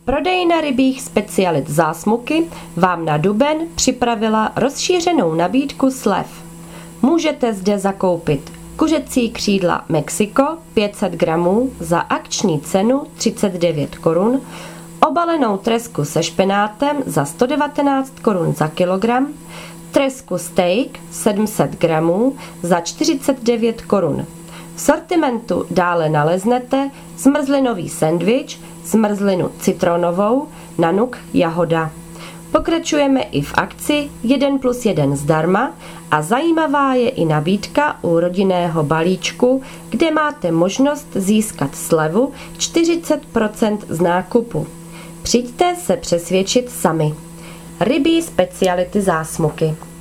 Prodejna rybích specialit Zásmuky vám na duben připravila rozšířenou nabídku slev. Můžete zde zakoupit kuřecí křídla Mexiko 500 gramů za akční cenu 39 korun, obalenou tresku se špenátem za 119 korun za kilogram, tresku steak 700 gramů za 49 korun. V sortimentu dále naleznete zmrzlinový sendvič, zmrzlinu citronovou, nanuk jahoda. Pokračujeme i v akci 1+1 zdarma a zajímavá je i nabídka u rodinného balíčku, kde máte možnost získat slevu 40% z nákupu. Přijďte se přesvědčit sami. Rybí speciality Zásmuky.